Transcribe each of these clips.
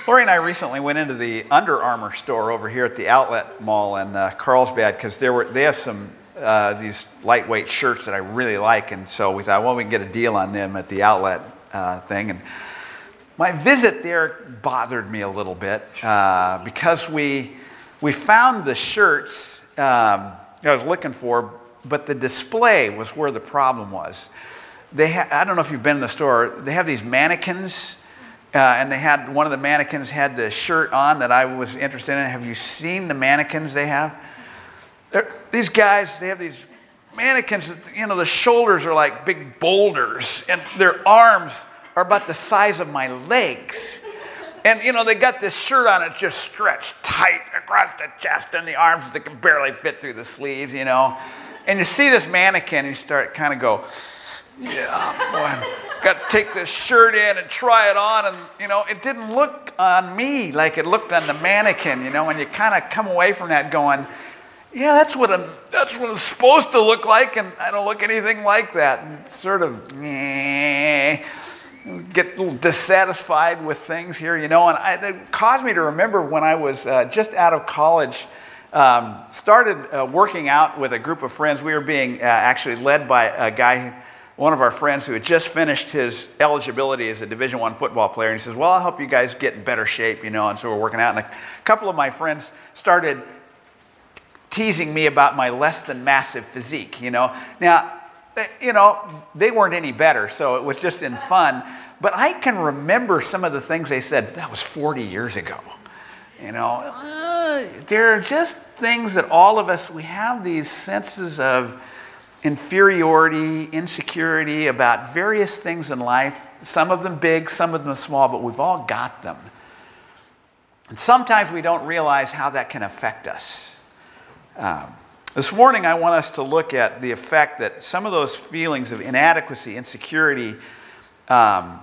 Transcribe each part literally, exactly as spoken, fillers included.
Lori and I recently went into the Under Armour store over here at the Outlet Mall in uh, Carlsbad because there were they have some uh, these lightweight shirts that I really like, and so we thought, well, we can get a deal on them at the outlet uh, thing. And my visit there bothered me a little bit uh, because we we found the shirts um, I was looking for, but the display was where the problem was. They ha- I don't know if you've been in the store. They have these mannequins. Uh, and they had, one of the mannequins had the shirt on that I was interested in. Have you seen the mannequins they have? They're, these guys, they have these mannequins, that, you know, the shoulders are like big boulders, and their arms are about the size of my legs. And, you know, they got this shirt on, it's just stretched tight across the chest and the arms that can barely fit through the sleeves, you know. And you see this mannequin, and you start kind of go, yeah, boy, got to take this shirt in and try it on, and you know, it didn't look on me like it looked on the mannequin, you know, and you kind of come away from that going, yeah, that's what I'm, that's what it's supposed to look like, and I don't look anything like that, and sort of eh, get a little dissatisfied with things here, you know, and I, it caused me to remember when I was uh, just out of college. Um, started uh, working out with a group of friends. We were being uh, actually led by a guy, one of our friends who had just finished his eligibility as a Division One football player. And he says, well, I'll help you guys get in better shape, you know. And so we're working out. And a couple of my friends started teasing me about my less than massive physique, you know. Now, you know, they weren't any better, so it was just in fun. But I can remember some of the things they said. That was forty years ago. You know, uh, there are just things that all of us, we have these senses of inferiority, insecurity about various things in life, some of them big, some of them small, but we've all got them. And sometimes we don't realize how that can affect us. Um, this morning I want us to look at the effect that some of those feelings of inadequacy, insecurity, um,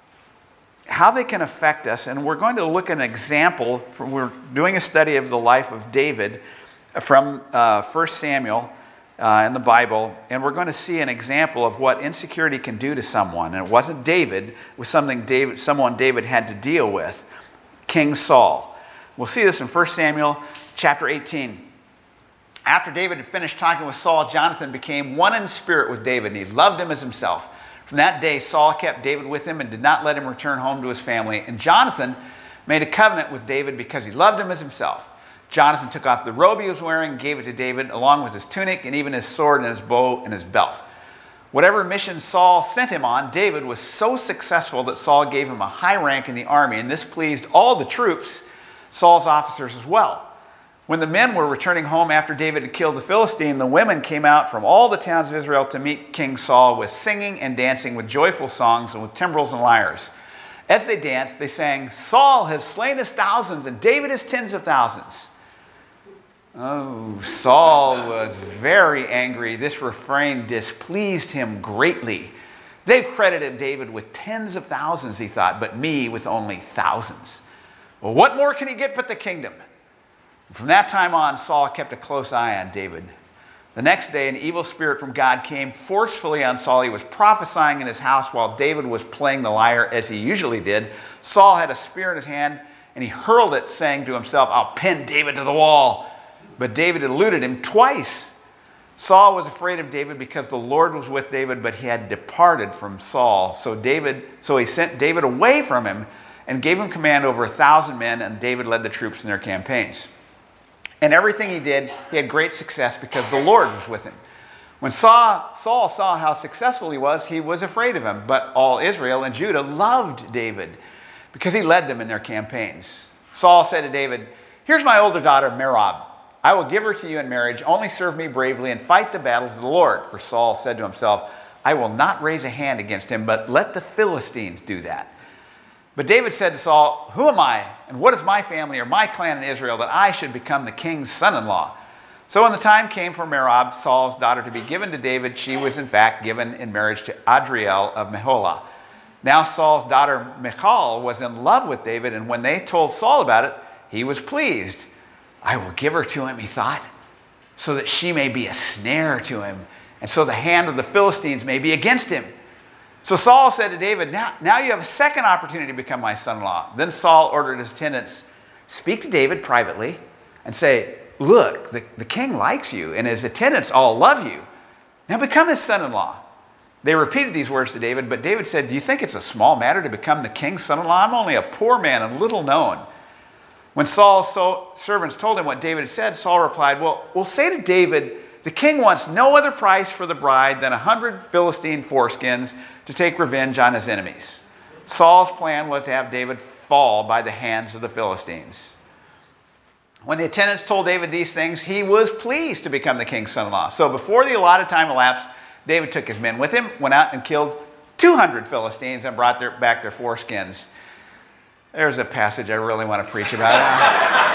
how they can affect us, and we're going to look at an example. From, we're doing a study of the life of David from uh, First Samuel uh, in the Bible, and we're going to see an example of what insecurity can do to someone. And it wasn't David, it was something David, someone David had to deal with, King Saul. We'll see this in First Samuel chapter eighteen. After David had finished talking with Saul, Jonathan became one in spirit with David, and he loved him as himself. From that day, Saul kept David with him and did not let him return home to his family. And Jonathan made a covenant with David because he loved him as himself. Jonathan took off the robe he was wearing and gave it to David, along with his tunic and even his sword and his bow and his belt. Whatever mission Saul sent him on, David was so successful that Saul gave him a high rank in the army, and this pleased all the troops, Saul's officers as well. When the men were returning home after David had killed the Philistine, the women came out from all the towns of Israel to meet King Saul with singing and dancing, with joyful songs and with timbrels and lyres. As they danced, they sang, Saul has slain his thousands and David his tens of thousands. Oh, Saul was very angry. This refrain displeased him greatly. They've credited David with tens of thousands, he thought, but me with only thousands. Well, what more can he get but the kingdom? From that time on, Saul kept a close eye on David. The next day, an evil spirit from God came forcefully on Saul. He was prophesying in his house while David was playing the lyre, as he usually did. Saul had a spear in his hand, and he hurled it, saying to himself, I'll pin David to the wall. But David eluded him twice. Saul was afraid of David because the Lord was with David, but he had departed from Saul. So David, so he sent David away from him and gave him command over a thousand men, and David led the troops in their campaigns. And everything he did, he had great success because the Lord was with him. When Saul, Saul saw how successful he was, he was afraid of him. But all Israel and Judah loved David because he led them in their campaigns. Saul said to David, here's my older daughter, Merab. I will give her to you in marriage. Only serve me bravely and fight the battles of the Lord. For Saul said to himself, I will not raise a hand against him, but let the Philistines do that. But David said to Saul, who am I, and what is my family or my clan in Israel that I should become the king's son-in-law? So when the time came for Merab, Saul's daughter, to be given to David, she was in fact given in marriage to Adriel of Meholah. Now Saul's daughter Michal was in love with David, and when they told Saul about it, he was pleased. I will give her to him, he thought, so that she may be a snare to him, and so the hand of the Philistines may be against him. So Saul said to David, now, now you have a second opportunity to become my son-in-law. Then Saul ordered his attendants, speak to David privately and say, look, the, the king likes you and his attendants all love you. Now become his son-in-law. They repeated these words to David, but David said, do you think it's a small matter to become the king's son-in-law? I'm only a poor man and little known. When Saul's so, servants told him what David had said, Saul replied, well, we'll say to David, the king wants no other price for the bride than a hundred Philistine foreskins to take revenge on his enemies. Saul's plan was to have David fall by the hands of the Philistines. When the attendants told David these things, he was pleased to become the king's son-in-law. So before the allotted time elapsed, David took his men with him, went out and killed two hundred Philistines and brought their, back their foreskins. There's a passage I really want to preach about.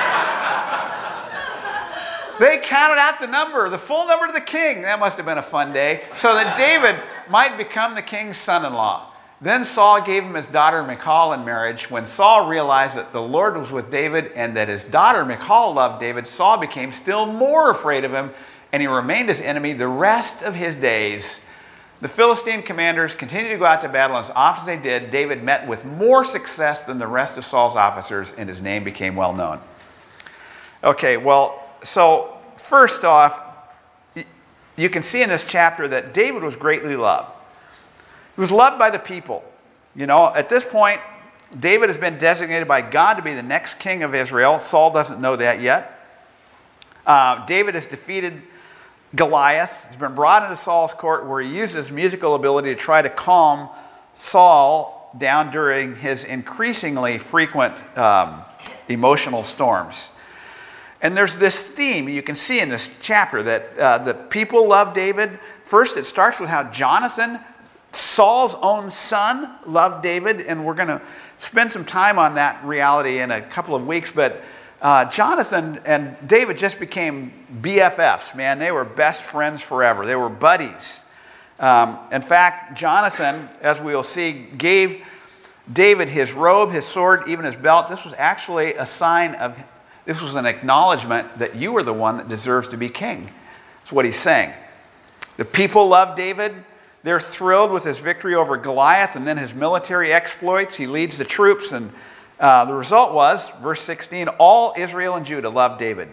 They counted out the number, the full number to the king. That must have been a fun day. So that David might become the king's son-in-law. Then Saul gave him his daughter Michal in marriage. When Saul realized that the Lord was with David and that his daughter Michal loved David, Saul became still more afraid of him, and he remained his enemy the rest of his days. The Philistine commanders continued to go out to battle, and as often as they did, David met with more success than the rest of Saul's officers, and his name became well known. Okay, well, so first off, you can see in this chapter that David was greatly loved. He was loved by the people. You know, at this point, David has been designated by God to be the next king of Israel. Saul doesn't know that yet. Uh, David has defeated Goliath. He's been brought into Saul's court where he uses musical ability to try to calm Saul down during his increasingly frequent um, emotional storms. And there's this theme you can see in this chapter that uh, the people love David. First, it starts with how Jonathan, Saul's own son, loved David, and we're going to spend some time on that reality in a couple of weeks. But uh, Jonathan and David just became B F Fs, man. They were best friends forever. They were buddies. Um, in fact, Jonathan, as we'll see, gave David his robe, his sword, even his belt. This was actually a sign of, this was an acknowledgement that you are the one that deserves to be king. That's what he's saying. The people love David. They're thrilled with his victory over Goliath and then his military exploits. He leads the troops, and uh, the result was, verse sixteen, all Israel and Judah loved David.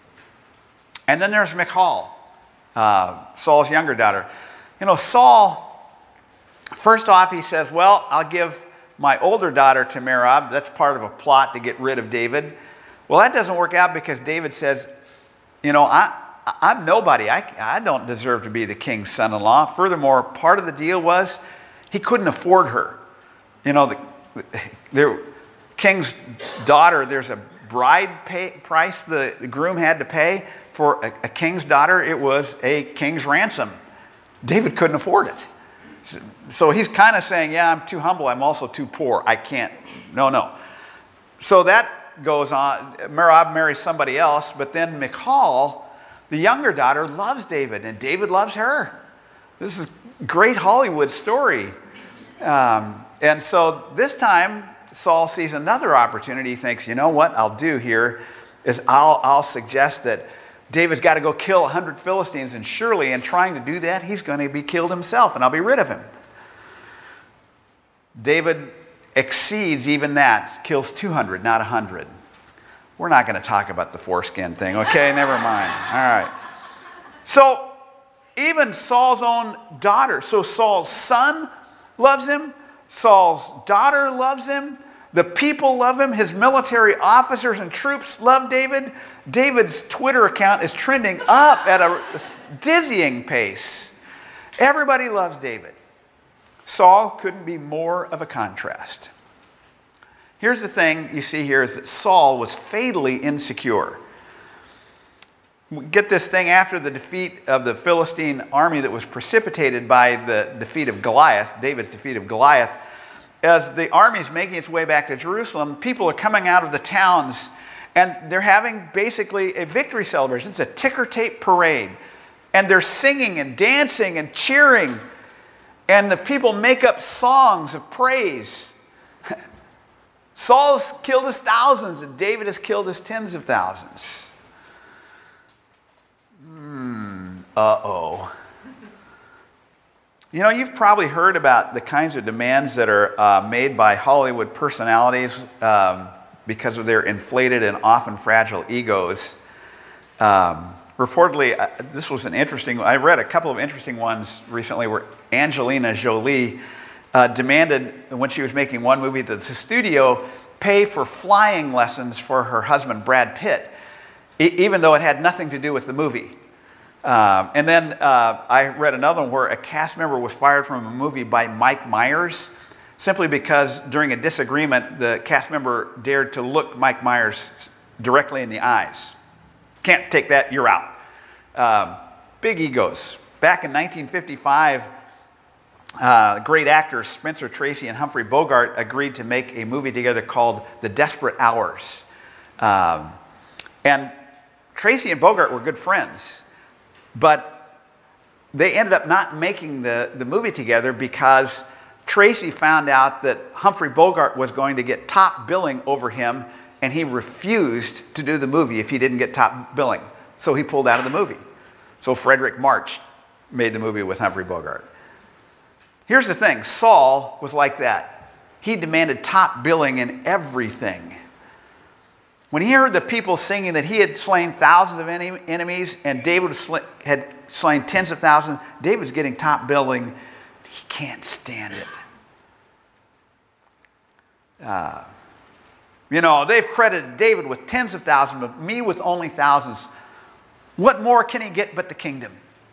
And then there's Michal, uh, Saul's younger daughter. You know, Saul, first off, he says, well, I'll give my older daughter to Merab. That's part of a plot to get rid of David. Well, that doesn't work out because David says, you know, I, I'm nobody. I, I don't deserve to be the king's son-in-law. Furthermore, part of the deal was he couldn't afford her. You know, the, the king's daughter, there's a bride pay, price the, the groom had to pay for a, a king's daughter. It was a king's ransom. David couldn't afford it. So he's kind of saying, yeah, I'm too humble. I'm also too poor. I can't. No, no. So that goes on. Merab marries somebody else, but then Michal, the younger daughter, loves David, and David loves her. This is a great Hollywood story. Um, and so this time, Saul sees another opportunity. He thinks, you know what I'll do here is I'll, I'll suggest that David's got to go kill one hundred Philistines, and surely in trying to do that, he's going to be killed himself, and I'll be rid of him. David exceeds even that, kills two hundred, not one hundred. We're not going to talk about the foreskin thing, okay? Never mind. All right. So even Saul's own daughter, so Saul's son loves him, Saul's daughter loves him, the people love him, his military officers and troops love David. David's Twitter account is trending up at a dizzying pace. Everybody loves David. Saul couldn't be more of a contrast. Here's the thing you see here is that Saul was fatally insecure. We get this thing after the defeat of the Philistine army that was precipitated by the defeat of Goliath, David's defeat of Goliath. As the army is making its way back to Jerusalem, people are coming out of the towns and they're having basically a victory celebration. It's a ticker tape parade. And they're singing and dancing and cheering. And the people make up songs of praise. Saul's killed his thousands and David has killed his tens of thousands. Hmm, uh-oh. You know, you've probably heard about the kinds of demands that are uh, made by Hollywood personalities um, because of their inflated and often fragile egos. Um, reportedly, uh, this was an interesting, I read a couple of interesting ones recently where Angelina Jolie uh, demanded, when she was making one movie, that the studio pay for flying lessons for her husband, Brad Pitt, e- even though it had nothing to do with the movie. Um, and then uh, I read another one where a cast member was fired from a movie by Mike Myers simply because during a disagreement, the cast member dared to look Mike Myers directly in the eyes. Can't take that, you're out. Um, big egos. Back in nineteen fifty-five, uh, great actors Spencer Tracy and Humphrey Bogart agreed to make a movie together called The Desperate Hours. Um, and Tracy and Bogart were good friends. But they ended up not making the, the movie together because Tracy found out that Humphrey Bogart was going to get top billing over him, and he refused to do the movie if he didn't get top billing. So he pulled out of the movie. So Frederick March made the movie with Humphrey Bogart. Here's the thing, Saul was like that. He demanded top billing in everything. When he heard the people singing that he had slain thousands of enemies and David had slain tens of thousands, David's getting top billing. He can't stand it. Uh, you know, they've credited David with tens of thousands, but me with only thousands. What more can he get but the kingdom?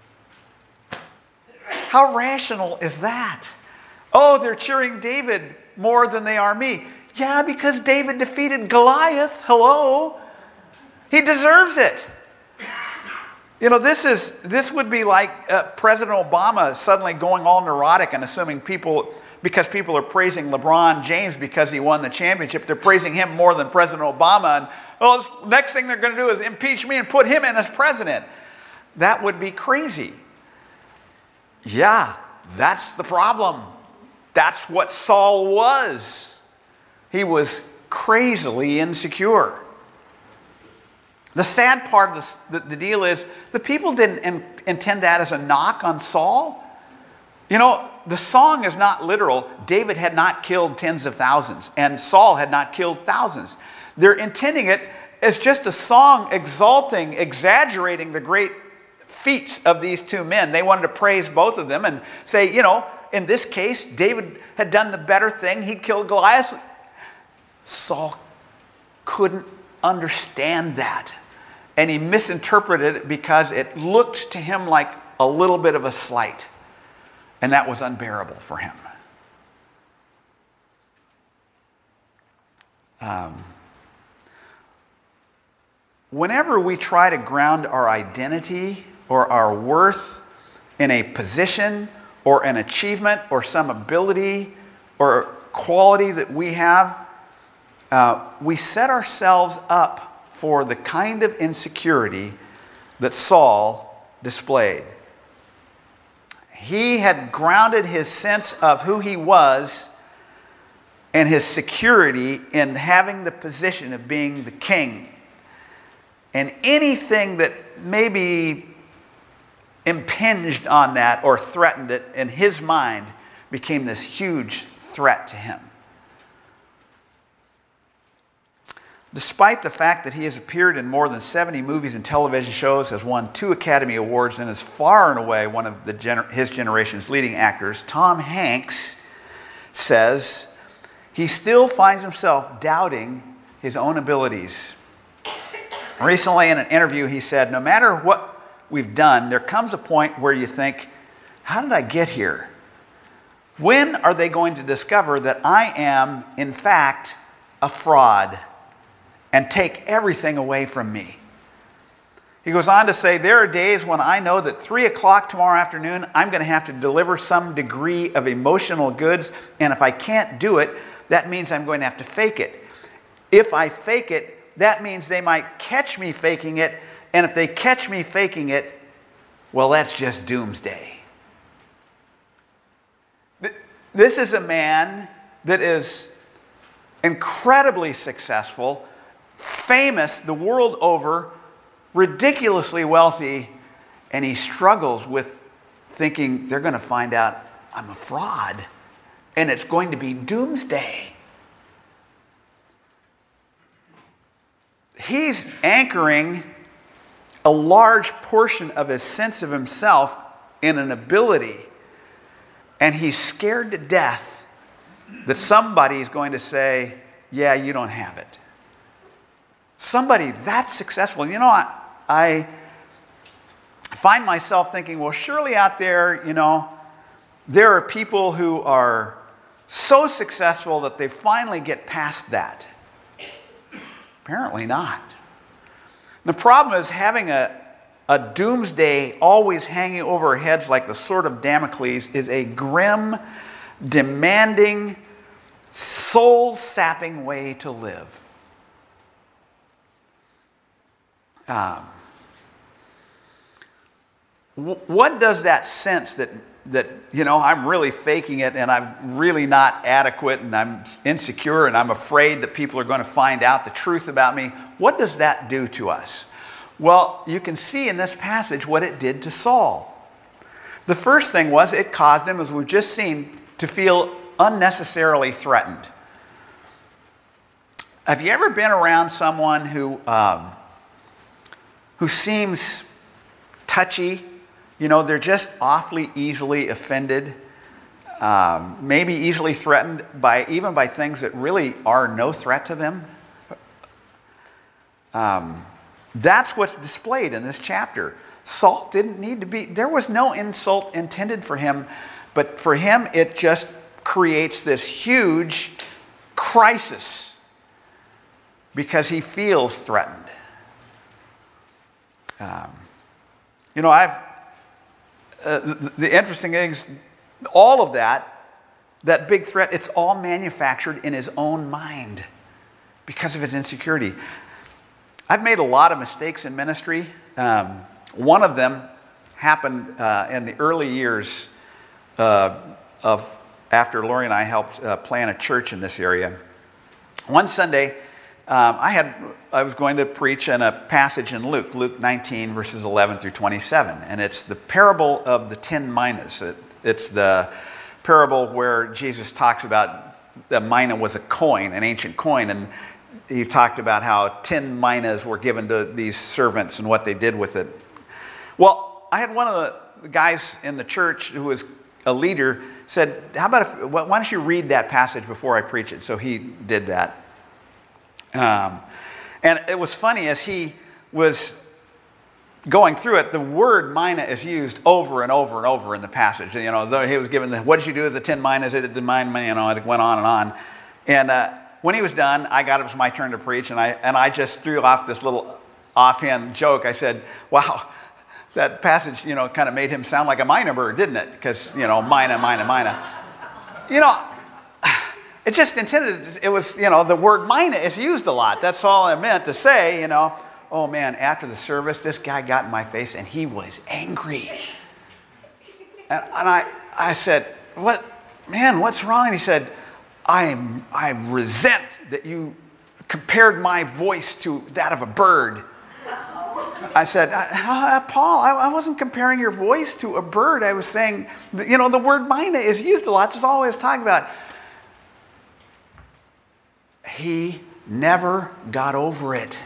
How rational is that? Oh, they're cheering David more than they are me. Yeah, because David defeated Goliath. Hello. He deserves it. You know, this is this would be like uh, President Obama suddenly going all neurotic and assuming people, because people are praising LeBron James because he won the championship, they're praising him more than President Obama. And, oh, the next thing they're going to do is impeach me and put him in as president. That would be crazy. Yeah, that's the problem. That's what Saul was. He was crazily insecure. The sad part of this, the, the deal is the people didn't in, intend that as a knock on Saul. You know, the song is not literal. David had not killed tens of thousands, and Saul had not killed thousands. They're intending it as just a song exalting, exaggerating the great feats of these two men. They wanted to praise both of them and say, you know, in this case, David had done the better thing. He'd killed Goliath. Saul couldn't understand that. And he misinterpreted it because it looked to him like a little bit of a slight. And that was unbearable for him. Um, whenever we try to ground our identity or our worth in a position or an achievement or some ability or quality that we have, Uh, we set ourselves up for the kind of insecurity that Saul displayed. He had grounded his sense of who he was and his security in having the position of being the king. And anything that maybe impinged on that or threatened it in his mind became this huge threat to him. Despite the fact that he has appeared in more than seventy movies and television shows, has won two Academy Awards, and is far and away one of the gener- his generation's leading actors, Tom Hanks says he still finds himself doubting his own abilities. Recently in an interview he said, no matter what we've done, there comes a point where you think, how did I get here? When are they going to discover that I am, in fact, a fraud and take everything away from me? He goes on to say, there are days when I know that three o'clock tomorrow afternoon, I'm going to have to deliver some degree of emotional goods, and if I can't do it, that means I'm going to have to fake it. If I fake it, that means they might catch me faking it, and if they catch me faking it, well, that's just doomsday. This is a man that is incredibly successful, famous the world over, ridiculously wealthy, and he struggles with thinking they're going to find out I'm a fraud and it's going to be doomsday. He's anchoring a large portion of his sense of himself in an ability, and he's scared to death that somebody is going to say, yeah, you don't have it. Somebody that's successful. You know, I, I find myself thinking, well, surely out there, you know, there are people who are so successful that they finally get past that. Apparently not. The problem is having a, a doomsday always hanging over our heads like the sword of Damocles is a grim, demanding, soul-sapping way to live. Um, what does that sense that, that, you know, I'm really faking it and I'm really not adequate and I'm insecure and I'm afraid that people are going to find out the truth about me, what does that do to us? Well, you can see in this passage what it did to Saul. The first thing was it caused him, as we've just seen, to feel unnecessarily threatened. Have you ever been around someone who, um, who seems touchy? You know, they're just awfully easily offended, um, maybe easily threatened by even by things that really are no threat to them. Um, that's what's displayed in this chapter. Saul didn't need to be, there was no insult intended for him, but for him it just creates this huge crisis because he feels threatened. Um, you know, I've Uh, the, the interesting thing is, all of that, that big threat, it's all manufactured in his own mind because of his insecurity. I've made a lot of mistakes in ministry. Um, one of them happened uh, in the early years uh, of after Lori and I helped uh, plant a church in this area. One Sunday, um, I had I was going to preach in a passage in Luke, Luke nineteen, verses eleven through twenty-seven. And it's the parable of the ten minas. It, it's the parable where Jesus talks about the mina was a coin, an ancient coin. And he talked about how ten minas were given to these servants and what they did with it. Well, I had one of the guys in the church who was a leader said, how about if, why don't you read that passage before I preach it? So he did that. Um, and it was funny, as he was going through it, the word mina is used over and over and over in the passage. You know, he was given the, what did you do with the ten minas? It did the mine, you know, it went on and on. And uh, when he was done, I got it was my turn to preach, and I and I just threw off this little offhand joke. I said, wow, that passage, you know, kind of made him sound like a mina bird, didn't it? Because, you know, mina, mina, mina. You know, it just intended, it was, you know, the word mina is used a lot. That's all I meant to say, you know. Oh man, after the service, this guy got in my face and he was angry. And, and I, I said, what, man, what's wrong? And he said, I, I resent that you compared my voice to that of a bird. I said, uh, Paul, I, I wasn't comparing your voice to a bird. I was saying, you know, the word mina is used a lot. That's all I was talking about. He never got over it.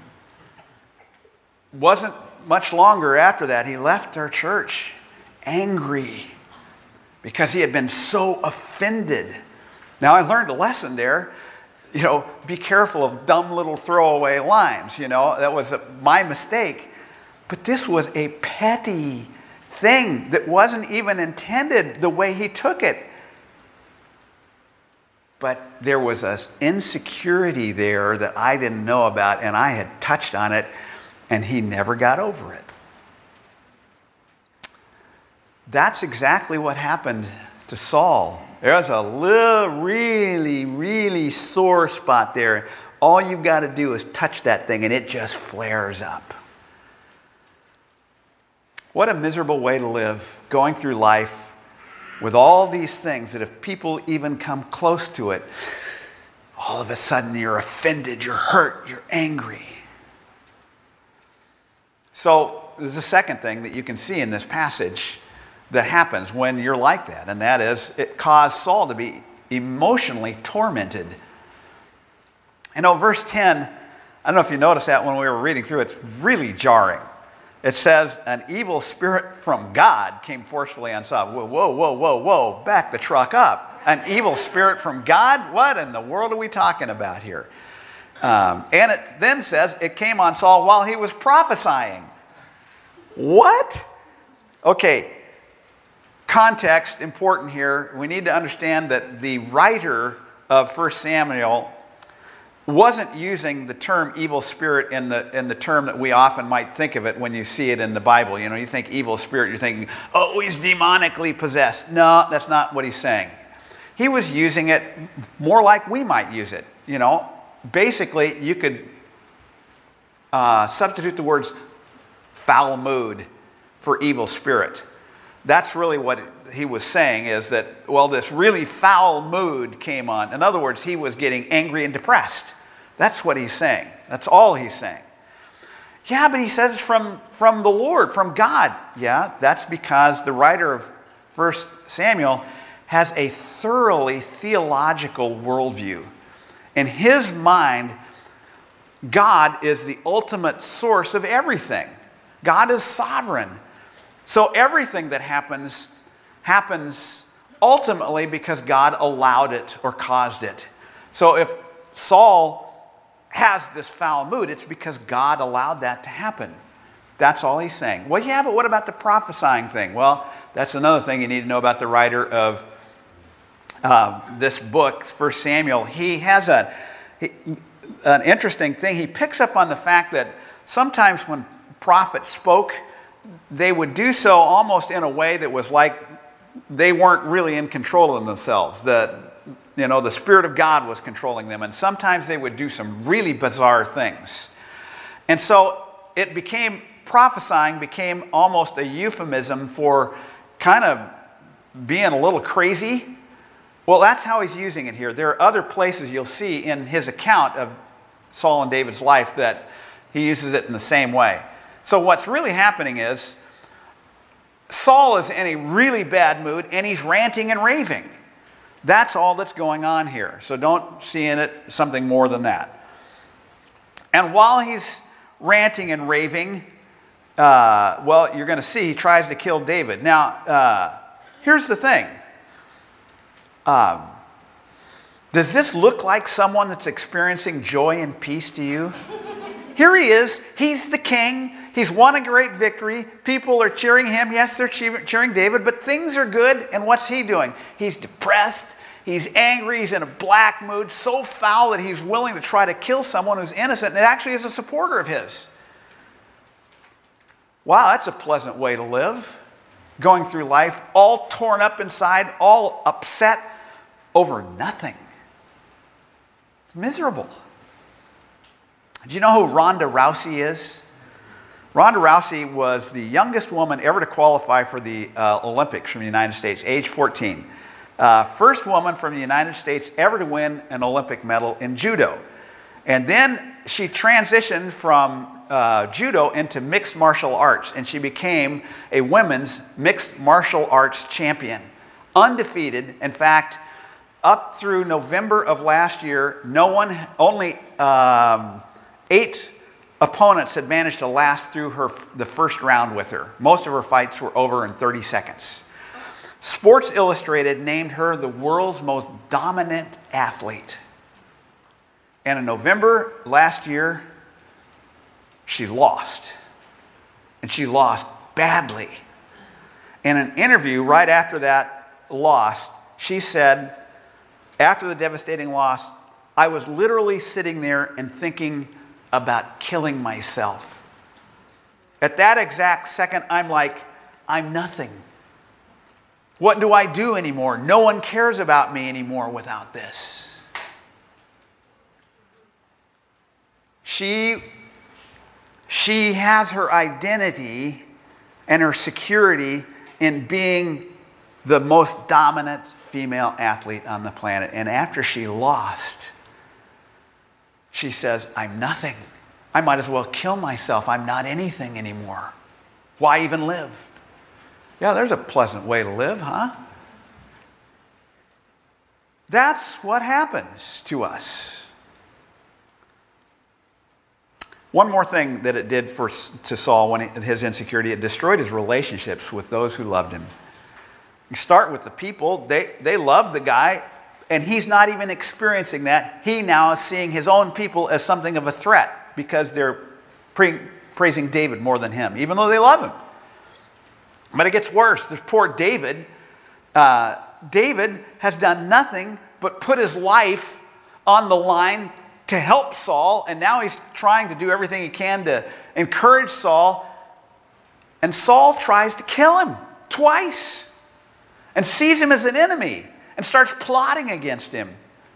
Wasn't much longer after that, he left our church angry because he had been so offended. Now, I learned a lesson there. You know, be careful of dumb little throwaway lines. You know, that was a, my mistake. But this was a petty thing that wasn't even intended the way he took it. But there was an insecurity there that I didn't know about, and I had touched on it, and he never got over it. That's exactly what happened to Saul. There's a little, really, really sore spot there. All you've got to do is touch that thing, and it just flares up. What a miserable way to live, going through life with all these things that if people even come close to it, all of a sudden you're offended, you're hurt, you're angry. So there's a second thing that you can see in this passage. that happens when you're like that, and that is it caused Saul to be emotionally tormented. You know, verse ten, I don't know if you noticed that when we were reading through, it's really jarring. It says, an evil spirit from God came forcefully on Saul. Whoa, whoa, whoa, whoa, whoa, back the truck up. An evil spirit from God? What in the world are we talking about here? Um, and it then says, it came on Saul while he was prophesying. What? Okay, context important here. We need to understand that the writer of First Samuel wasn't using the term evil spirit in the in the term that we often might think of it when you see it in the Bible. You know, you think evil spirit, you're thinking, oh, he's demonically possessed. No, that's not what he's saying. He was using it more like we might use it. You know, basically, you could uh, substitute the words foul mood for evil spirit. That's really what he was saying, is that, well, this really foul mood came on. In other words, he was getting angry and depressed. That's what he's saying. That's all he's saying. Yeah, but he says from, from the Lord, from God. Yeah, that's because the writer of First Samuel has a thoroughly theological worldview. In his mind, God is the ultimate source of everything. God is sovereign. So everything that happens, happens ultimately because God allowed it or caused it. So if Saul has this foul mood, it's because God allowed that to happen. That's all he's saying. Well, yeah, but what about the prophesying thing? Well, that's another thing you need to know about the writer of uh, this book, First Samuel. He has a he, an interesting thing. He picks up on the fact that sometimes when prophets spoke, they would do so almost in a way that was like they weren't really in control of themselves. The, you know, the Spirit of God was controlling them. And sometimes they would do some really bizarre things. And so it became, prophesying became almost a euphemism for kind of being a little crazy. Well, that's how he's using it here. There are other places you'll see in his account of Saul and David's life that he uses it in the same way. So what's really happening is Saul is in a really bad mood and he's ranting and raving. That's all that's going on here. So don't see in it something more than that. And while he's ranting and raving, uh, well, you're going to see he tries to kill David. Now, uh, here's the thing. Um, does this look like someone that's experiencing joy and peace to you? Here he is. He's the king. He's won a great victory. People are cheering him. Yes, they're cheering David, but things are good. And what's he doing? He's depressed. He's angry. He's in a black mood, so foul that he's willing to try to kill someone who's innocent and it actually is a supporter of his. Wow, that's a pleasant way to live. Going through life all torn up inside, all upset over nothing. Miserable. Do you know who Ronda Rousey is? Ronda Rousey was the youngest woman ever to qualify for the uh, Olympics from the United States, age fourteen. Uh, first woman from the United States ever to win an Olympic medal in judo. And then she transitioned from uh, judo into mixed martial arts, and she became a women's mixed martial arts champion. Undefeated. In fact, up through November of last year, no one, only um, eight opponents had managed to last through her the first round with her. Most of her fights were over in thirty seconds. Sports Illustrated named her the world's most dominant athlete. And in November last year, she lost. And she lost badly. In an interview right after that loss, she said, after the devastating loss, I was literally sitting there and thinking about killing myself. At that exact second, I'm like, I'm nothing. What do I do anymore? No one cares about me anymore without this. She, she has her identity and her security in being the most dominant female athlete on the planet. And after she lost, she says, I'm nothing. I might as well kill myself. I'm not anything anymore. Why even live? Yeah, there's a pleasant way to live, huh? That's what happens to us. One more thing that it did for to Saul when he, his insecurity, it destroyed his relationships with those who loved him. You start with the people. They, they loved the guy, and he's not even experiencing that. He now is seeing his own people as something of a threat because they're pre- praising David more than him, even though they love him. But it gets worse. There's poor David. Uh, David has done nothing but put his life on the line to help Saul, and now he's trying to do everything he can to encourage Saul. And Saul tries to kill him twice and sees him as an enemy and starts plotting against him.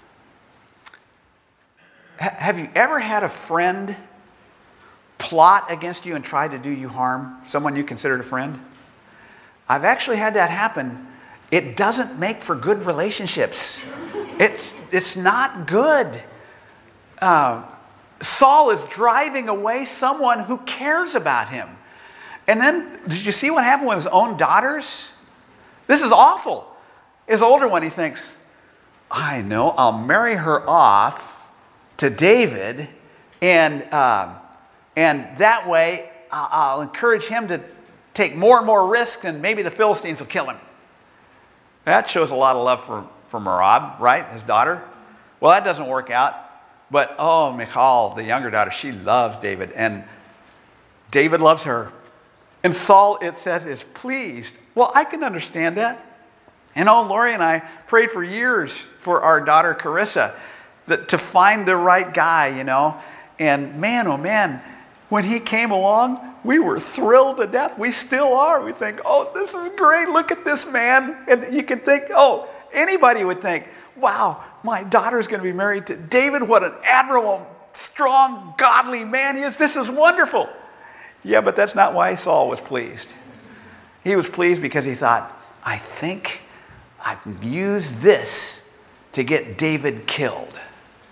H- have you ever had a friend plot against you and try to do you harm? Someone you considered a friend? I've actually had that happen. It doesn't make for good relationships. It's, it's not good. Uh, Saul is driving away someone who cares about him. And then, did you see what happened with his own daughters? This is awful. His older one, he thinks, I know, I'll marry her off to David, and, uh, and that way I'll, I'll encourage him to take more and more risks, and maybe the Philistines will kill him. That shows a lot of love for, for Merab, right? His daughter. Well, that doesn't work out. But, oh, Michal, the younger daughter, she loves David. And David loves her. And Saul, it says, is pleased. Well, I can understand that. And oh, Lori and I prayed for years for our daughter Carissa that, to find the right guy, you know. And man, oh man, when he came along, we were thrilled to death. We still are. We think, oh, this is great. Look at this man. And you can think, oh, anybody would think, wow, my daughter's going to be married to David. What an admirable, strong, godly man he is. This is wonderful. Yeah, but that's not why Saul was pleased. He was pleased because he thought, I think I can use this to get David killed.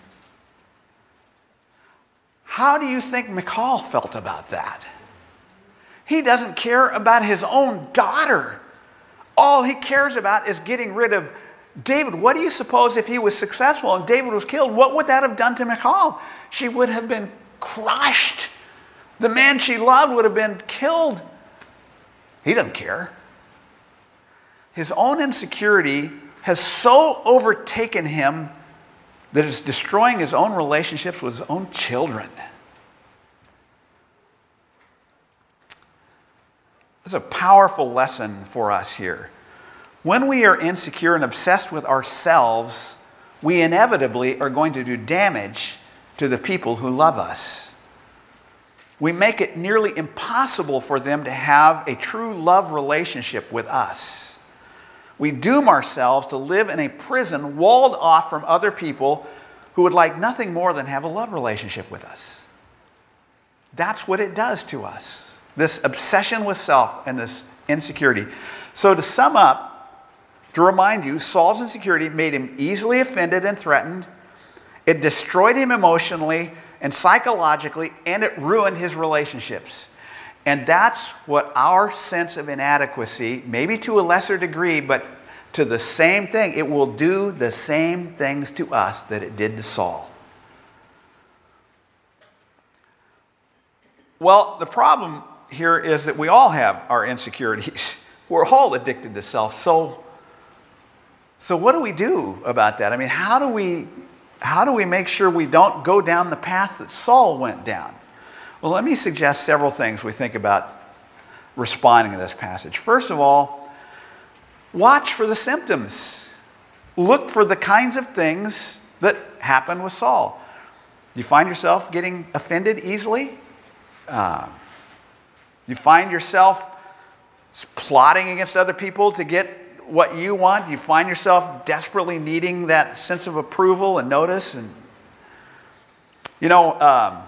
How do you think Michal felt about that? He doesn't care about his own daughter. All he cares about is getting rid of David. What do you suppose if he was successful and David was killed? What would that have done to Michal? She would have been crushed. The man she loved would have been killed. He doesn't care. His own insecurity has so overtaken him that it's destroying his own relationships with his own children. There's a powerful lesson for us here. When we are insecure and obsessed with ourselves, we inevitably are going to do damage to the people who love us. We make it nearly impossible for them to have a true love relationship with us. We doom ourselves to live in a prison walled off from other people who would like nothing more than have a love relationship with us. That's what it does to us. This obsession with self and this insecurity. So to sum up, to remind you, Saul's insecurity made him easily offended and threatened. It destroyed him emotionally and psychologically, and it ruined his relationships. And that's what our sense of inadequacy, maybe to a lesser degree, but to the same thing, it will do the same things to us that it did to Saul. Well, the problem here is that we all have our insecurities. We're all addicted to self. So, so what do we do about that? I mean, how do we, how do we make sure we don't go down the path that Saul went down? Well, let me suggest several things we think about responding to this passage. First of all, watch for the symptoms. Look for the kinds of things that happen with Saul. Do you find yourself getting offended easily? Uh, you find yourself plotting against other people to get what you want? You find yourself desperately needing that sense of approval and notice? And you know, um,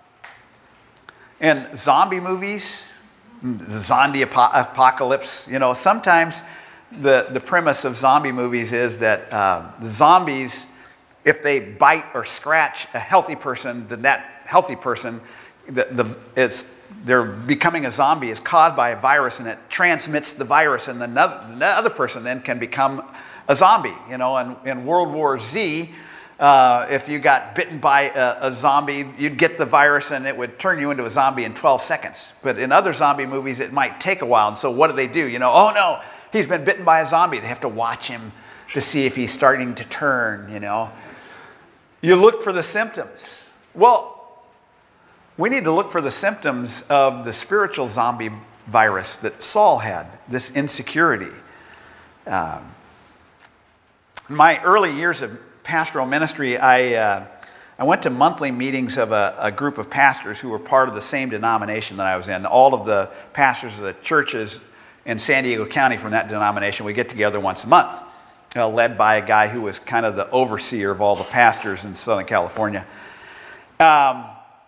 in zombie movies, the zombie apo- apocalypse, you know, sometimes the, the premise of zombie movies is that uh, the zombies, if they bite or scratch a healthy person, then that healthy person the, the, is they're becoming a zombie is caused by a virus, and it transmits the virus, and the other person then can become a zombie. You know, in, in World War Z, uh, if you got bitten by a, a zombie, you'd get the virus and it would turn you into a zombie in twelve seconds. But in other zombie movies, it might take a while. And so what do they do? You know, oh no, he's been bitten by a zombie. They have to watch him to see if he's starting to turn, you know. You look for the symptoms. Well, we need to look for the symptoms of the spiritual zombie virus that Saul had, this insecurity. Um, in my early years of pastoral ministry, I, uh, I went to monthly meetings of a, a group of pastors who were part of the same denomination that I was in. All of the pastors of the churches in San Diego County from that denomination, we get together once a month, uh, led by a guy who was kind of the overseer of all the pastors in Southern California. Um,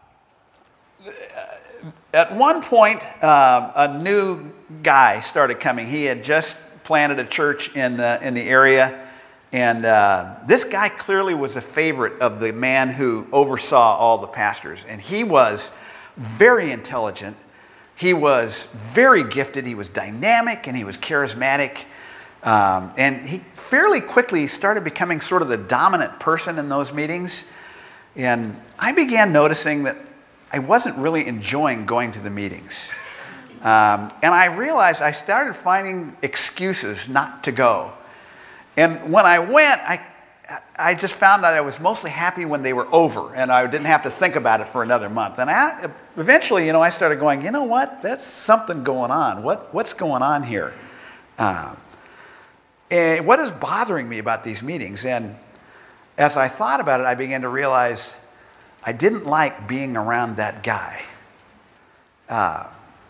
At one point, uh, a new guy started coming. He had just planted a church in the, in the area, and uh, this guy clearly was a favorite of the man who oversaw all the pastors. And he was very intelligent. He was very gifted. He was dynamic, and he was charismatic. Um, and he fairly quickly started becoming sort of the dominant person in those meetings. And I began noticing that I wasn't really enjoying going to the meetings. Um, and I realized I started finding excuses not to go. And when I went, I, I just found that I was mostly happy when they were over and I didn't have to think about it for another month. And I, eventually, you know, I started going, you know what, that's something going on. What, what's going on here? Uh, and what is bothering me about these meetings? And as I thought about it, I began to realize I didn't like being around that guy. Uh,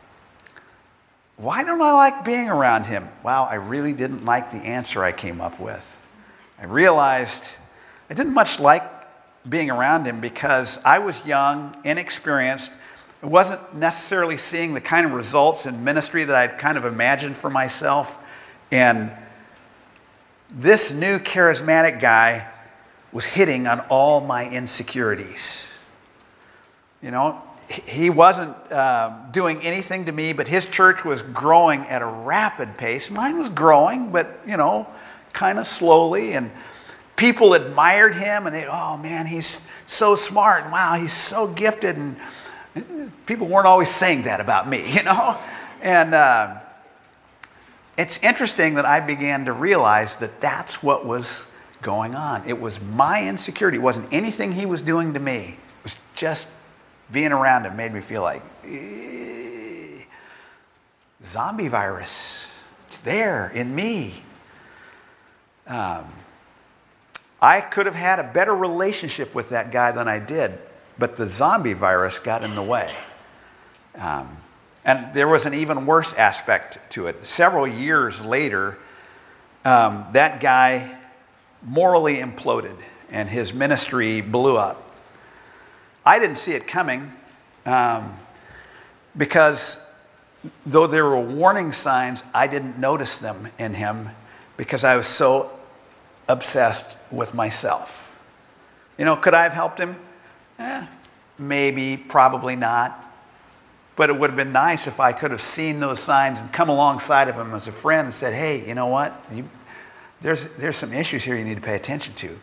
why don't I like being around him? Wow, I really didn't like the answer I came up with. I realized I didn't much like being around him because I was young, inexperienced. I wasn't necessarily seeing the kind of results in ministry that I'd kind of imagined for myself. And this new charismatic guy was hitting on all my insecurities. You know, he wasn't uh, doing anything to me, but his church was growing at a rapid pace. Mine was growing, but, you know, kind of slowly. And people admired him, and they, oh, man, he's so smart. And wow, he's so gifted. And people weren't always saying that about me, you know. And uh, it's interesting that I began to realize that that's what was going on. It was my insecurity. It wasn't anything he was doing to me. It was just being around him made me feel like, eh, zombie virus. It's there in me. Um, I could have had a better relationship with that guy than I did, but the zombie virus got in the way. Um, and there was an even worse aspect to it. Several years later, um, that guy morally imploded and his ministry blew up. I didn't see it coming um, because though there were warning signs, I didn't notice them in him because I was so obsessed with myself. You know, could I have helped him? Eh, maybe, probably not. But it would have been nice if I could have seen those signs and come alongside of him as a friend and said, hey, you know what? You, There's, there's some issues here you need to pay attention to.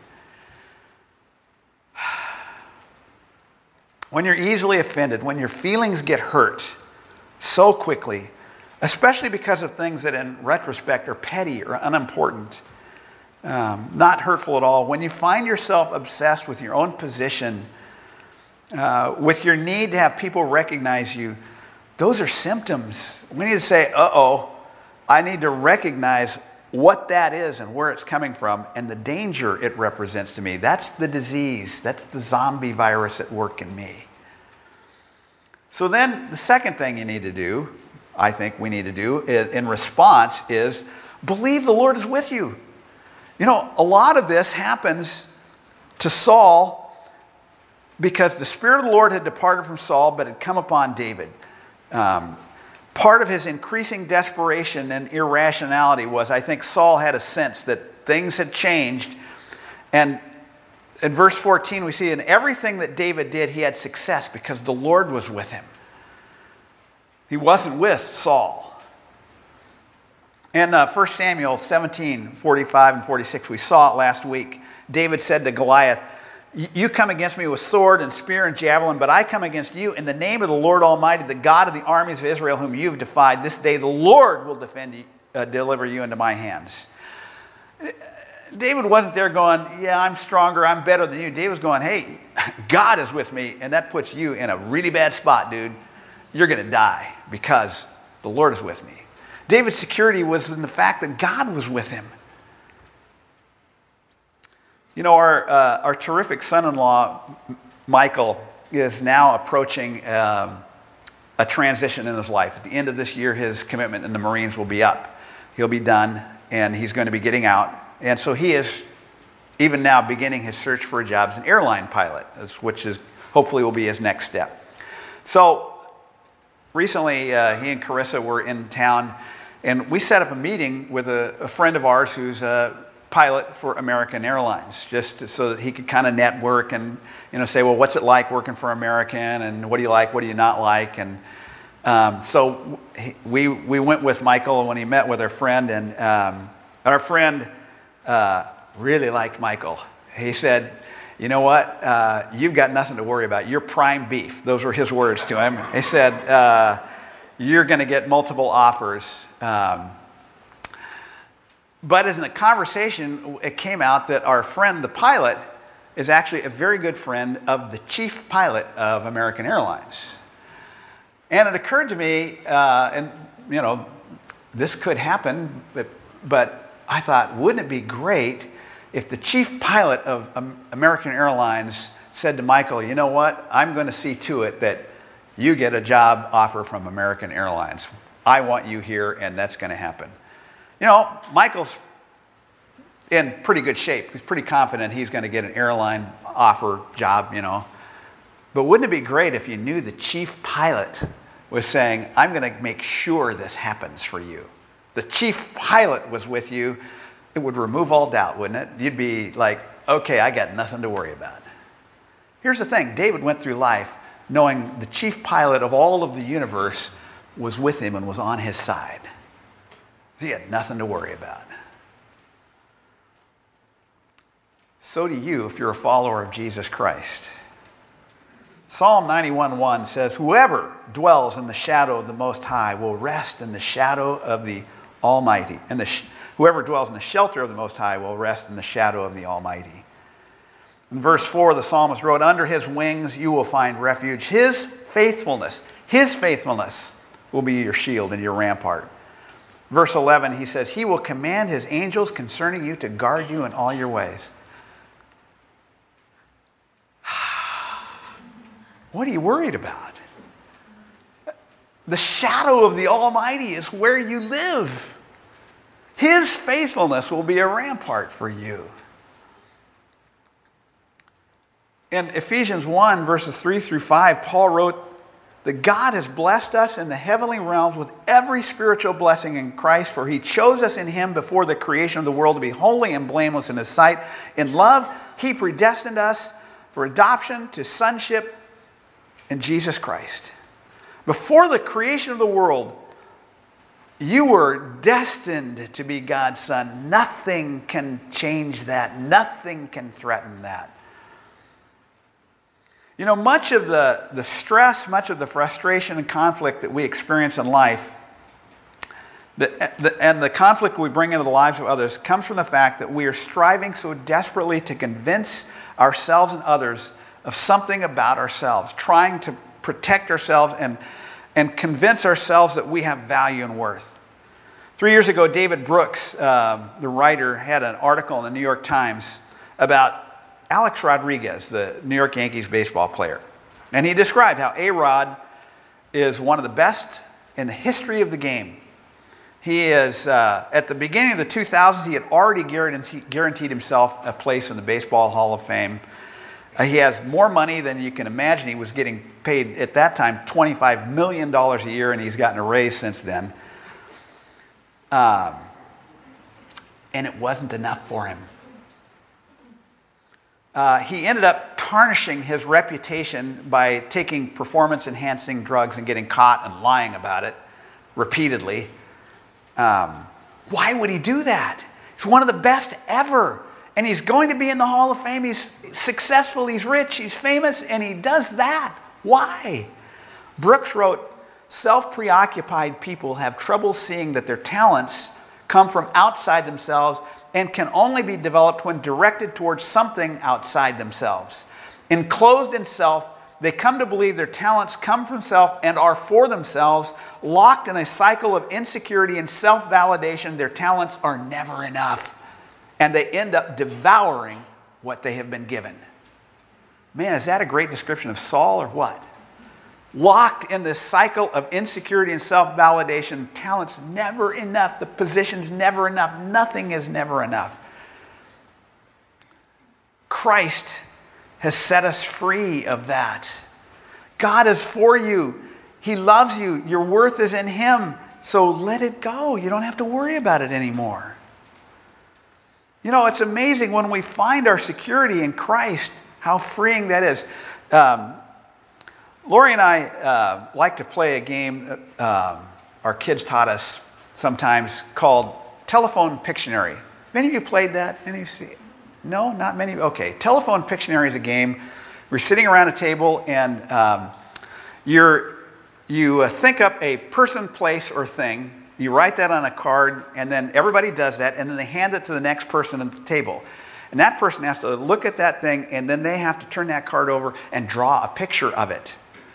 When you're easily offended, when your feelings get hurt so quickly, especially because of things that in retrospect are petty or unimportant, um, not hurtful at all, when you find yourself obsessed with your own position, uh, with your need to have people recognize you, those are symptoms. We need to say, uh-oh, I need to recognize what that is and where it's coming from and the danger it represents to me. That's the disease. That's the zombie virus at work in me. So then the second thing you need to do, I think we need to do in response is believe the Lord is with you. You know, a lot of this happens to Saul because the Spirit of the Lord had departed from Saul but had come upon David. Um, Part of his increasing desperation and irrationality was, I think Saul had a sense that things had changed. And in verse fourteen, we see in everything that David did, he had success because the Lord was with him. He wasn't with Saul. In uh, First Samuel seventeen, forty-five and forty-six, we saw it last week. David said to Goliath, "You come against me with sword and spear and javelin, but I come against you in the name of the Lord Almighty, the God of the armies of Israel, whom you've defied. This day the Lord will defend you, uh, deliver you into my hands." David wasn't there going, "Yeah, I'm stronger, I'm better than you." David was going, "Hey, God is with me, and that puts you in a really bad spot, dude. You're going to die because the Lord is with me." David's security was in the fact that God was with him. You know, our, uh, our terrific son-in-law, Michael, is now approaching um, a transition in his life. At the end of this year, his commitment in the Marines will be up. He'll be done, and he's going to be getting out. And so he is, even now, beginning his search for a job as an airline pilot, which is hopefully will be his next step. So recently, uh, he and Carissa were in town, and we set up a meeting with a, a friend of ours who's a pilot for American Airlines, just so that he could kind of network and, you know, say, well, what's it like working for American, and what do you like, what do you not like? And um, so he, we we went with Michael when he met with our friend, and um, our friend uh, really liked Michael. He said, "You know what? Uh, you've got nothing to worry about. You're prime beef." Those were his words to him. He said, uh, "You're going to get multiple offers." Um, but in the conversation, it came out that our friend, the pilot, is actually a very good friend of the chief pilot of American Airlines. And it occurred to me, uh, and you know, this could happen, but, but I thought, wouldn't it be great if the chief pilot of um, American Airlines said to Michael, "You know what? I'm going to see to it that you get a job offer from American Airlines. I want you here, and that's going to happen." You know, Michael's in pretty good shape. He's pretty confident he's going to get an airline offer job, you know. But wouldn't it be great if you knew the chief pilot was saying, "I'm going to make sure this happens for you." The chief pilot was with you. It would remove all doubt, wouldn't it? You'd be like, "Okay, I got nothing to worry about." Here's the thing. David went through life knowing the chief pilot of all of the universe was with him and was on his side. He had nothing to worry about. So do you if you're a follower of Jesus Christ. Psalm ninety-one one says, "Whoever dwells in the shadow of the Most High will rest in the shadow of the Almighty." And the sh- whoever dwells in the shelter of the Most High will rest in the shadow of the Almighty. In verse four, the psalmist wrote, "Under his wings you will find refuge. His faithfulness, his faithfulness will be your shield and your rampart." Verse eleven, he says, "He will command his angels concerning you to guard you in all your ways." What are you worried about? The shadow of the Almighty is where you live. His faithfulness will be a rampart for you. In Ephesians one, verses three through five, Paul wrote that God has blessed us in the heavenly realms with every spiritual blessing in Christ, for he chose us in him before the creation of the world to be holy and blameless in his sight. In love, he predestined us for adoption to sonship in Jesus Christ. Before the creation of the world, you were destined to be God's son. Nothing can change that. Nothing can threaten that. You know, much of the, the stress, much of the frustration and conflict that we experience in life, the, the, and the conflict we bring into the lives of others, comes from the fact that we are striving so desperately to convince ourselves and others of something about ourselves, trying to protect ourselves and, and convince ourselves that we have value and worth. Three years ago, David Brooks, uh, the writer, had an article in the New York Times about Alex Rodriguez, the New York Yankees baseball player. And he described how A-Rod is one of the best in the history of the game. He is, uh, at the beginning of the two thousands, he had already guaranteed, guaranteed himself a place in the Baseball Hall of Fame. Uh, he has more money than you can imagine. He was getting paid at that time twenty-five million dollars a year, and he's gotten a raise since then. Um, and it wasn't enough for him. uh, he ended up tarnishing his reputation by taking performance-enhancing drugs and getting caught and lying about it repeatedly. Um, why would he do that? He's one of the best ever. And he's going to be in the Hall of Fame. He's successful, he's rich, he's famous, and he does that. Why? Brooks wrote, self-preoccupied people have trouble seeing that their talents come from outside themselves and can only be developed when directed towards something outside themselves. Enclosed in self, they come to believe their talents come from self and are for themselves. Locked in a cycle of insecurity and self-validation, their talents are never enough. And they end up devouring what they have been given. Man, is that a great description of Saul or what? Locked in this cycle of insecurity and self-validation, talent's never enough, the position's never enough, nothing is never enough. Christ has set us free of that. God is for you. He loves you. Your worth is in Him. So let it go. You don't have to worry about it anymore. You know, it's amazing when we find our security in Christ, how freeing that is. Um, Lori and I uh, like to play a game that um, our kids taught us sometimes called Telephone Pictionary. Have any of you played that? Any of you? No, not many. Okay, Telephone Pictionary is a game. We're sitting around a table and um, you're, you uh, think up a person, place, or thing. You write that on a card, and then everybody does that, and then they hand it to the next person at the table. And that person has to look at that thing, and then they have to turn that card over and draw a picture of it.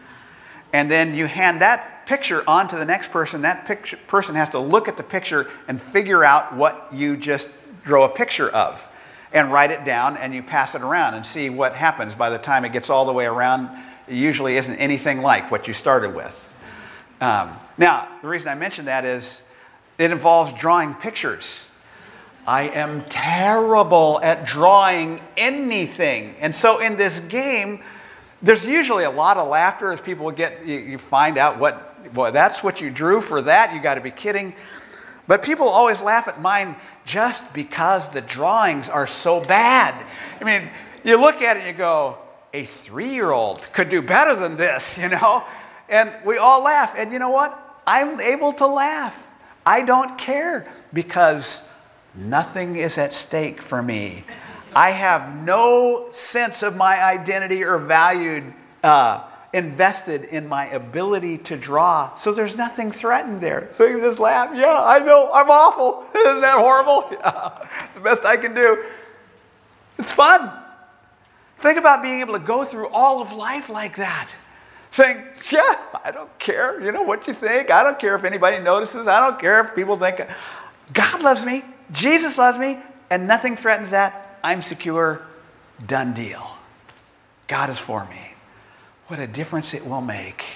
And then you hand that picture on to the next person. That picture, person has to look at the picture and figure out what you just drew a picture of and write it down, and you pass it around and see what happens. By the time it gets all the way around, it usually isn't anything like what you started with. Um, now, the reason I mention that is it involves drawing pictures. I am terrible at drawing anything. And so in this game, there's usually a lot of laughter as people get, you, you find out what, boy, that's what you drew for that. You got to be kidding. But people always laugh at mine just because the drawings are so bad. I mean, you look at it and you go, a three-year-old could do better than this, you know? And we all laugh. And you know what? I'm able to laugh. I don't care because nothing is at stake for me. I have no sense of my identity or value uh, invested in my ability to draw. So there's nothing threatened there. So you just laugh. Yeah, I know. I'm awful. Isn't that horrible? Yeah, it's the best I can do. It's fun. Think about being able to go through all of life like that. Saying, yeah, I don't care, you know, what you think. I don't care if anybody notices. I don't care if people think. God loves me. Jesus loves me. And nothing threatens that. I'm secure. Done deal. God is for me. What a difference it will make.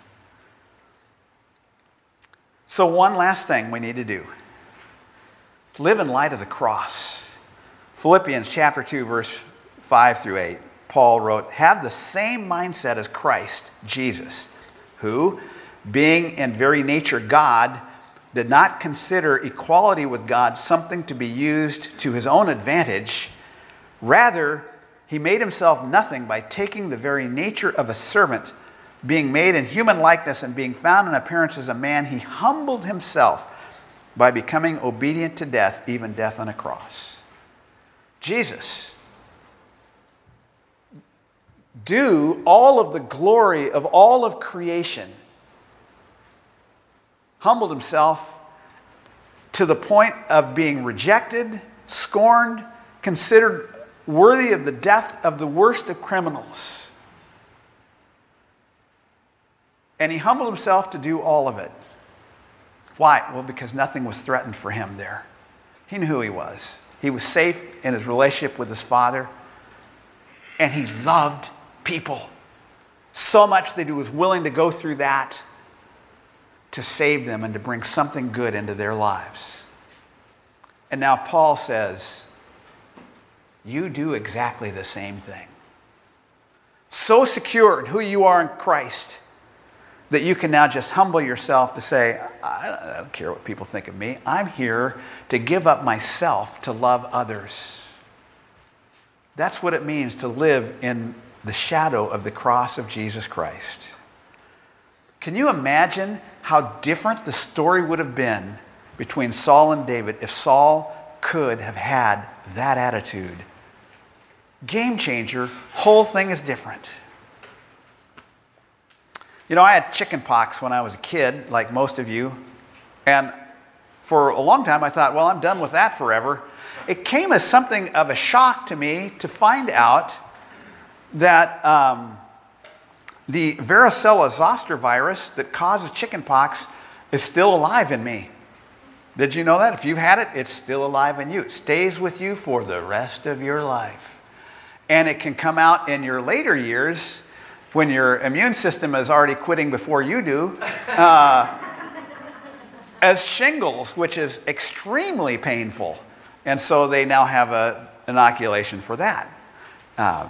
So one last thing we need to do. Live in light of the cross. Philippians chapter two, verse five through eight. Paul wrote, have the same mindset as Christ Jesus, who, being in very nature God, did not consider equality with God something to be used to his own advantage. Rather, he made himself nothing by taking the very nature of a servant, being made in human likeness and being found in appearance as a man. He humbled himself by becoming obedient to death, even death on a cross. Jesus, due all of the glory of all of creation, humbled himself to the point of being rejected, scorned, considered worthy of the death of the worst of criminals. And he humbled himself to do all of it. Why? Well, because nothing was threatened for him there. He knew who he was. He was safe in his relationship with his Father. And he loved people so much that he was willing to go through that to save them and to bring something good into their lives. And now Paul says, you do exactly the same thing. So secure in who you are in Christ that you can now just humble yourself to say, I don't care what people think of me. I'm here to give up myself to love others. That's what it means to live in the shadow of the cross of Jesus Christ. Can you imagine how different the story would have been between Saul and David if Saul could have had that attitude? Game changer, whole thing is different. You know, I had chicken pox when I was a kid, like most of you, and for a long time I thought, well, I'm done with that forever. It came as something of a shock to me to find out that um, the varicella zoster virus that causes chicken pox is still alive in me. Did you know that? If you've had it, it's still alive in you. It stays with you for the rest of your life. And it can come out in your later years when your immune system is already quitting before you do, uh, as shingles, which is extremely painful. And so they now have an inoculation for that. Um,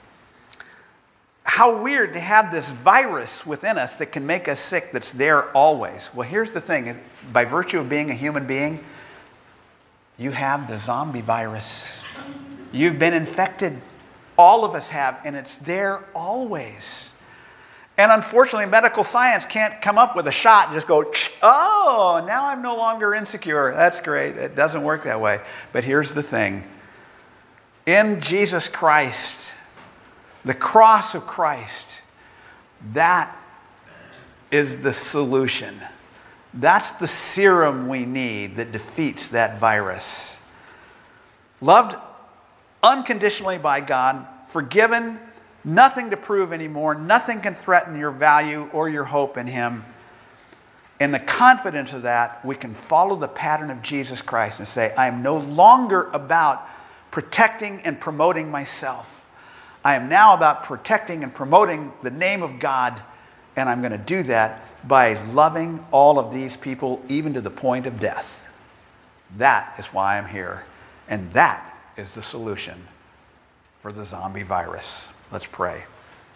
how weird to have this virus within us that can make us sick that's there always. Well, here's the thing. By virtue of being a human being, you have the zombie virus. You've been infected. All of us have, and it's there always. And unfortunately, medical science can't come up with a shot and just go, oh, now I'm no longer insecure. That's great. It doesn't work that way. But here's the thing. In Jesus Christ, the cross of Christ, that is the solution. That's the serum we need that defeats that virus. Loved unconditionally by God, forgiven, nothing to prove anymore, nothing can threaten your value or your hope in Him. In the confidence of that, we can follow the pattern of Jesus Christ and say, I am no longer about protecting and promoting myself. I am now about protecting and promoting the name of God, and I'm going to do that by loving all of these people, even to the point of death. That is why I'm here, and that is the solution for the zombie virus. Let's pray.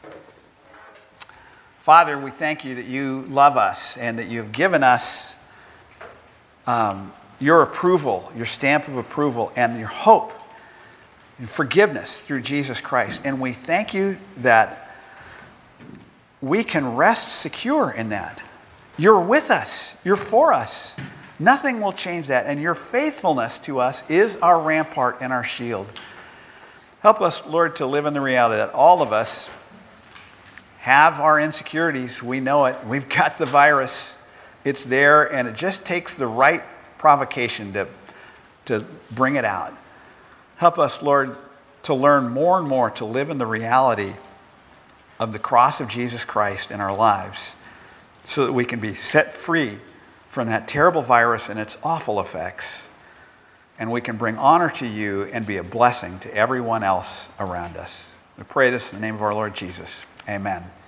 Father, we thank you that you love us and that you've given us um, your approval, your stamp of approval, and your hope and forgiveness through Jesus Christ. And we thank you that we can rest secure in that. You're with us. You're for us. Nothing will change that. And your faithfulness to us is our rampart and our shield. Help us, Lord, to live in the reality that all of us have our insecurities. We know it. We've got the virus. It's there, and it just takes the right provocation to, to bring it out. Help us, Lord, to learn more and more to live in the reality of the cross of Jesus Christ in our lives so that we can be set free from that terrible virus and its awful effects, and we can bring honor to you and be a blessing to everyone else around us. We pray this in the name of our Lord Jesus. Amen.